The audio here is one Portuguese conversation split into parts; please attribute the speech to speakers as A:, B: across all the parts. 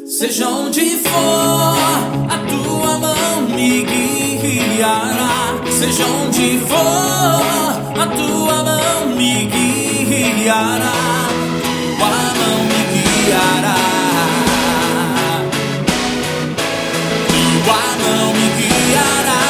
A: Seja onde for, a tua mão me guiará. Seja onde for, a tua mão me guiará. Tua mão me guiará. Tua mão me guiará.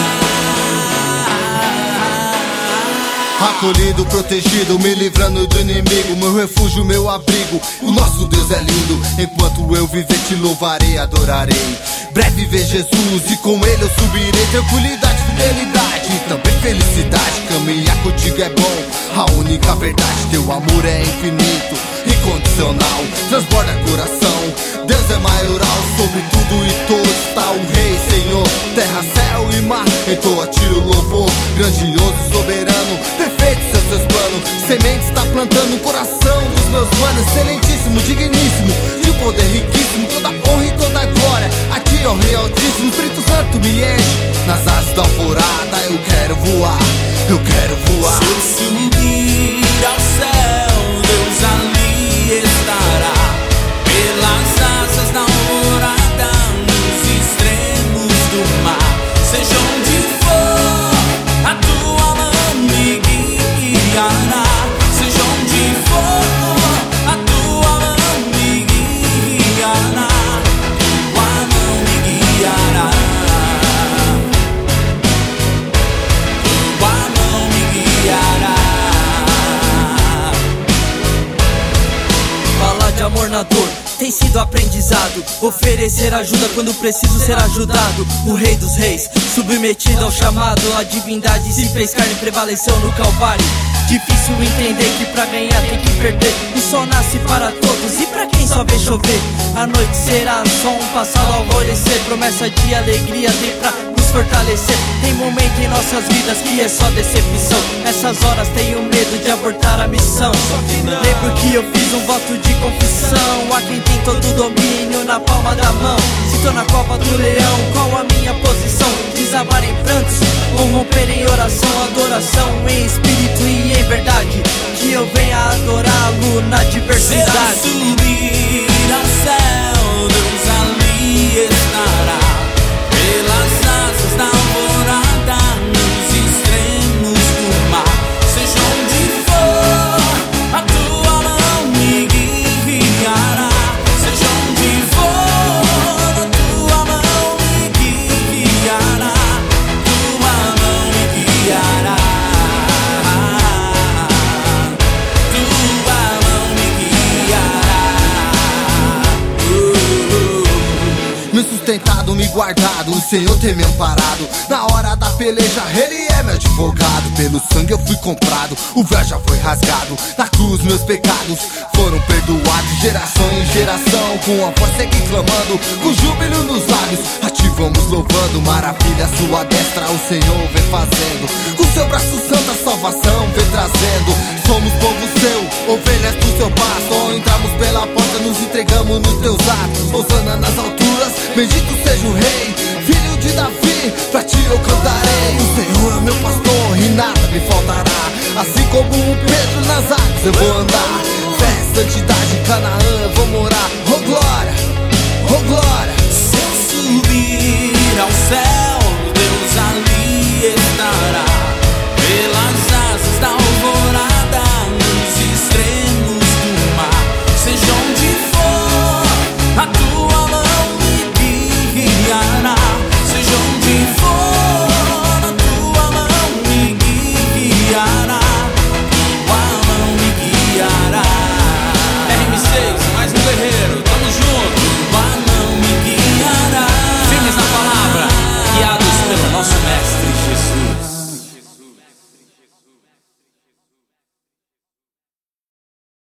B: Acolhido, protegido, me livrando do inimigo, meu refúgio, meu abrigo. O nosso Deus é lindo. Enquanto eu viver te louvarei, adorarei. Breve ver Jesus e com ele eu subirei. Tranquilidade, fidelidade e também felicidade. Caminhar contigo é bom, a única verdade. Teu amor é infinito, incondicional, transborda coração. Deus é maioral, sobre tudo e todos está o Rei, Senhor. Terra, céu e mar, entoa a ti o louvor. Grandioso e soberano, perfeitos são seus planos. Sementes está plantando no coração dos meus manos. Excelentíssimo, digníssimo, de poder riquíssimo. Toda honra e toda glória a ti, ó Rei Altíssimo. Espírito Santo me enche, nas asas da alvorada eu quero voar, eu quero voar.
A: Se eu subir ao céu, Deus ali estará. Pelas asas da alvorada, nos extremos do mar. Seja onde for, a tua mão me guiará. Seja onde for, a tua mão me guiará. Tua mão me guiará. Tua mão me guiará.
C: Falar de amor na dor tem sido aprendizado. Oferecer ajuda quando preciso ser ajudado. O Rei dos Reis, submetido ao chamado. A divindade se fez carne e prevaleceu no Calvário. Difícil entender que pra ganhar tem que perder. O sol nasce para todos e pra quem só vê chover. A noite será só um passado ao alvorecer. Promessa de alegria tem pra nos fortalecer. Tem momento em nossas vidas que é só decepção. Nessas horas tenho medo de abortar a missão. Lembro que eu fiz um voto de confissão. A quem tem todo o domínio na palma da mão. Se tô na cova do leão, qual a minha posição? Desabar em prantos ou romper em oração? Adoração em espírito e em verdade, que eu venha adorá-lo na diversidade.
A: Se eu subir ao céu, Deus ali estará. Pelas asas da alvorada, nos extremos do mar. Seja onde for, a tua mão me guiará. Seja onde for, a tua mão me guiará. Tua mão me guiará. Tua mão me guiará.
B: Me sustentado, me guardado, o Senhor tem me amparado. Na hora da peleja, Ele é meu advogado. Pelo sangue eu fui comprado, o véu já foi rasgado. Na cruz meus pecados foram perdoados. Geração em geração, com a voz segue clamando, com júbilo nos lábios, a ti vamos louvando. Maravilha a sua destra, o Senhor vem fazendo. Com seu braço santo a salvação vem trazendo. Somos povo seu, ovelhas do seu pasto. Entramos pela porta, nos entregamos nos teus atos. Hosana nas alturas, bendito seja o Rei, filho de Davi, pra ti eu cantarei. O Senhor é meu pastor e nada me faltará. Assim como o Pedro nas águas eu vou andar. Fé, santidade, Canaã eu vou morar.